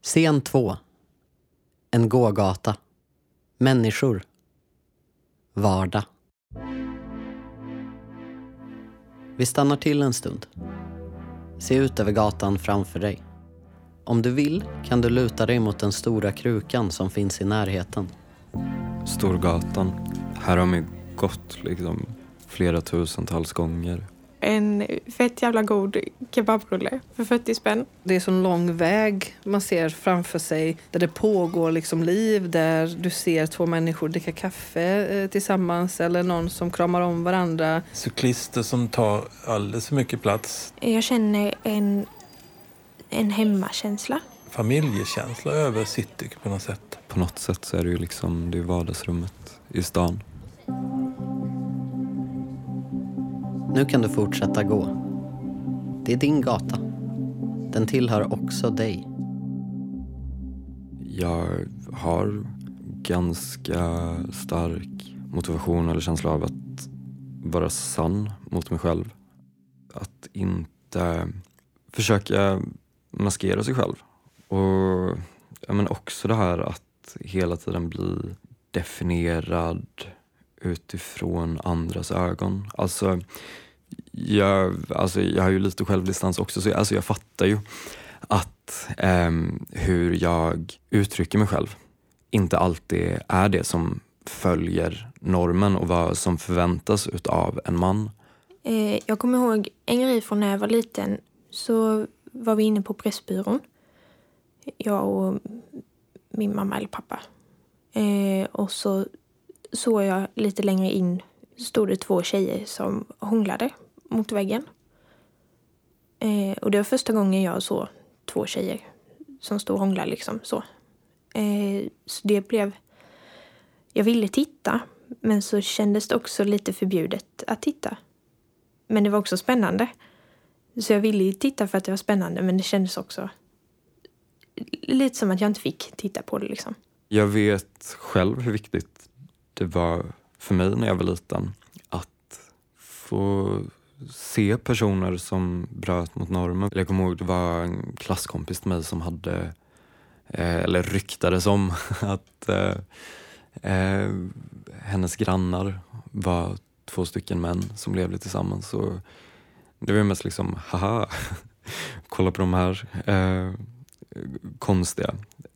Scen 2. En gågata. Människor. Vardag. Vi stannar till en stund. Se ut över gatan framför dig. Om du vill kan du luta dig mot den stora krukan som finns i närheten. Storgatan. Här har vi gått liksom flera tusentals gånger. En fett jävla god kebabrulle för 40 spänn. Det är så en lång väg man ser framför sig där det pågår liksom liv, där du ser två människor dricka kaffe tillsammans eller någon som kramar om varandra. Cyklister som tar alldeles för mycket plats. Jag känner en hemmakänsla. Familjekänsla över city på något sätt. På något sätt så är det ju liksom det är vardagsrummet i stan. Nu kan du fortsätta gå. Det är din gata. Den tillhör också dig. Jag har ganska stark motivation eller känsla av att vara sann mot mig själv. Att inte försöka maskera sig själv. Och men också det här att hela tiden bli definierad utifrån andras ögon. Alltså jag har ju lite självdistans också, så jag fattar ju att hur jag uttrycker mig själv inte alltid är det som följer normen och vad som förväntas utav en man. Jag kommer ihåg en grej från när jag var liten, så var vi inne på Pressbyrån. Jag och min mamma eller pappa. Och så såg jag lite längre in, stod det 2 tjejer som hånglade mot väggen. Och det var första gången jag såg 2 tjejer som stod och hånglade liksom så. Så det blev... Jag ville titta, men så kändes det också lite förbjudet att titta. Men det var också spännande. Så jag ville titta för att det var spännande, men det kändes också lite som att jag inte fick titta på det liksom. Jag vet själv hur viktigt det var för mig när jag var liten att få se personer som bröt mot normen. Jag kommer ihåg det var en klasskompis till mig som hade, eller ryktades om att hennes grannar var 2 stycken män som levde tillsammans. Och det var mest liksom, haha, kolla på de här konstiga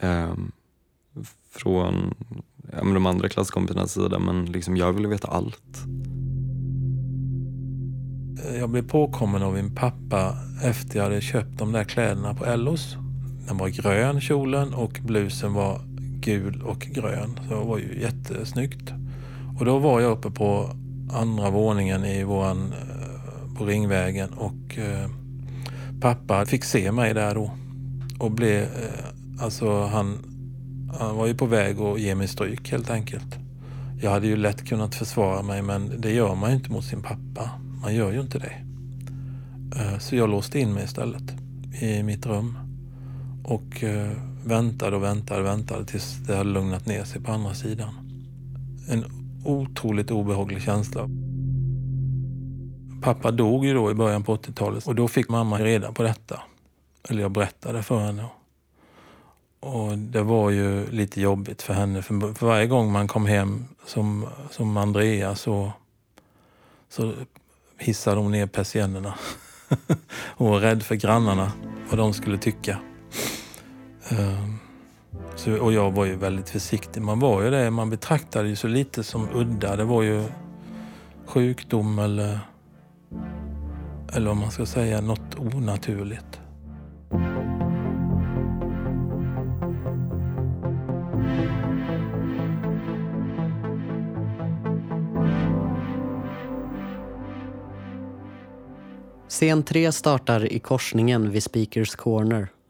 från de andra klasskompisarnas sida, men liksom jag ville veta allt. Jag blev påkommen av min pappa efter jag hade köpt de där kläderna på Ellos. Den var grön, kjolen, och blusen var gul och grön. Så det var ju jättesnyggt. Och då var jag uppe på andra våningen på Ringvägen, och pappa fick se mig där då. Och blev, han var ju på väg att ge mig stryk helt enkelt. Jag hade ju lätt kunnat försvara mig, men det gör man ju inte mot sin pappa. Man gör ju inte det. Så jag låste in mig istället i mitt rum. Och väntade tills det hade lugnat ner sig på andra sidan. En otroligt obehaglig känsla. Pappa dog ju då i början på 80-talet. Och då fick mamma reda på detta. Eller jag berättade för henne. Och det var ju lite jobbigt för henne. För varje gång man kom hem som Andrea så hissade hon ner persiennerna. Hon var rädd för grannarna, vad de skulle tycka. Och jag var ju väldigt försiktig. Man var ju det, man betraktade ju så lite som udda. Det var ju sjukdom eller om man ska säga något onaturligt. Scen 3 startar i korsningen vid Speakers Corner.